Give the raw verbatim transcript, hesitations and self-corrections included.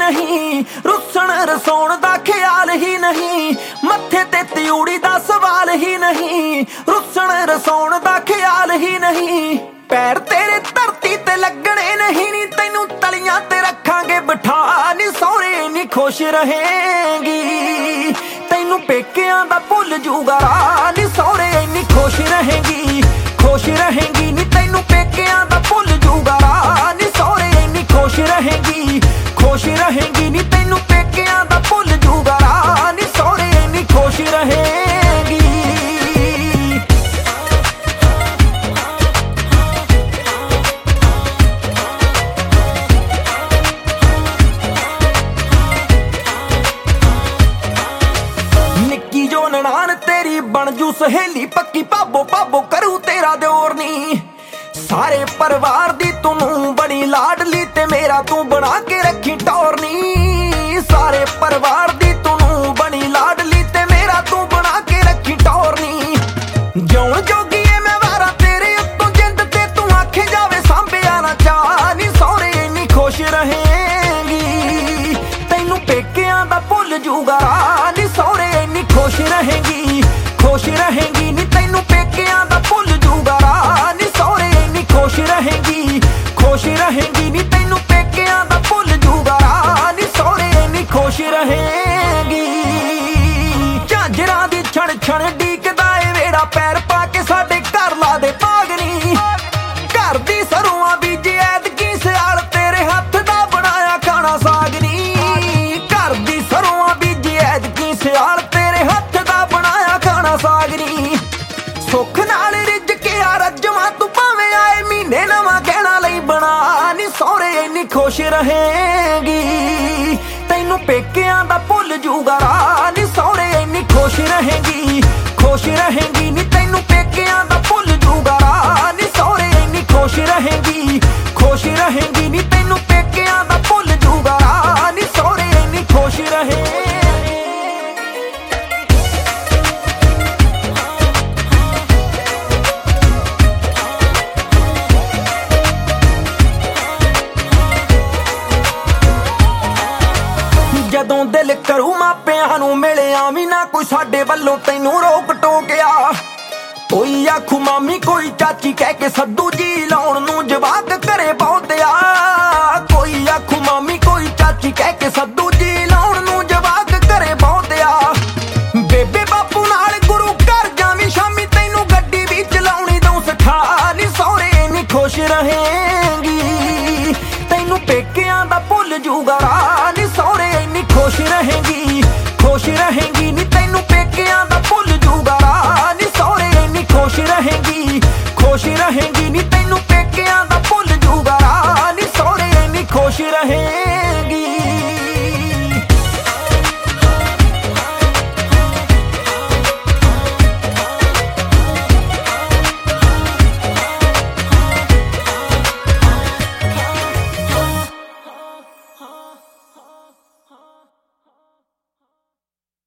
नहीं, रुसन रसौण दा ख्याल ही नहीं, मत्थे ते त्यूड़ी दा सवाल ही नहीं, रुसन रसौण दा ख्याल ही नहीं। पैर तेरे धरती ते लगने नहीं, नी तैनू तलियां ते रखांगे बिठा, नी सोहरे नी खुश रहेंगी, तैनू पेकियां दा भुल जूगा राह, नी सोहरे नी खुश रहेंगी, खुश रहेंगी, नी तैनू पेकियां दा भुल जूगा राह, नी सोहरे नी खुश रहेंगी, खुश रहेंगी, नी तैनू पेकियां दा भुल जूगा राह, नी सोहरे नी खुश रहेंगी। निक्की जो ननान तेरी बन जू सहेली पक्की, भाबो भाबो करू तेरा दियोर नी, सारे परिवार दी तू बड़ी लाडली ते मेरा तू बना के रखी टौरनी, सारे परिवार दी तू बड़ी लाडली ते मेरा तू बना के रखी टौरनी। जौन जोगी है मैं वारा तेरे उत्तों, जिंद ते तू आखे जावे सांभिया ना चाह, नी सोहरे नी खुश रहेंगी, तैनू पेकियां दा भुल जूगा राह, नी सोहरे नी खुश रहेंगी, खुश रहेंगी, नी तैनू पेकियां दा भुल जूगा राह, नी सोहरे नी खुश रहेंगी, खुश रहेंगी, नी तैनू पेकियां दा भुल जूगा राह, नी सोहरे नी खुश रहेंगी। झांजरां दी छण छण डीकदा ए वेड़ा, पैर पा के साडे घर ला दे भागनी, घर दी सरुआं बीजी ऐतकी सियाल तेरे हत्थ दा बनाया खाना सागनी, घर दी सरुआं बीजी ऐतकी सियाल तेरे हत्थ दा बनाया खाना सागनी। सुख नाल रिज के आ रजमा तू भावें आए महीने नवां गहना लई बना, नी सोहरे नी खुश रहेंगी, तैनू पेकियां दा भुल जूगा राह, नी सोहरे नी खुश रहेंगी, खुश रहेंगी, नी तैनू पेकियां दा भुल जूगा राह, नी सोहरे नी खुश रहेंगी, खुश रहेंगी, नी तैनू पेकियां दा भुल जूगा राह, नी सोहरे नी खुश रहेंगी। जदों दिल करू मापियां नू मिलिया भी ना कोई साडे वल्लों तैनू रोक टोकिया, कोई आखू मामी कोई चाची कह के सद्दू जी लाउण नू जवाक करे बहुतिया, कोई आखू मामी कोई चाची कह के सद्दू जी लाउण नू जवाक करे बहुतिया। बेबे बापू नाल गुरु घर जावी शामी, तैनू गड्डी भी चलाउणी दऊं सिखा, नी सोहरे नी खुश रहेंगी, तैनू पेकियां दा भुल जूगा राह, नी सोहरे नी खुश रहेंगी, खुश रहेंगी, नी तैनू पेकियां दा भुल जूगा राह, नी सोहरे नी खुश रहेंगी, खुश रहेंगी, नी